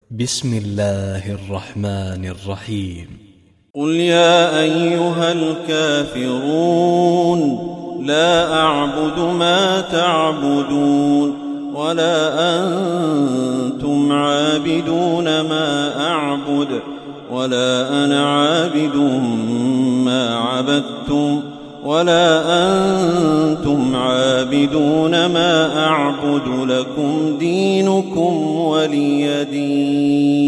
بسم الله الرحمن الرحيم. قل يا أيها الكافرون لا أعبد ما تعبدون ولا أنتم عابدون ما أعبد ولا أنا عابد ما عبدتم ولا أنتم عابدون ما أعبد لكم دينكم ولي دين.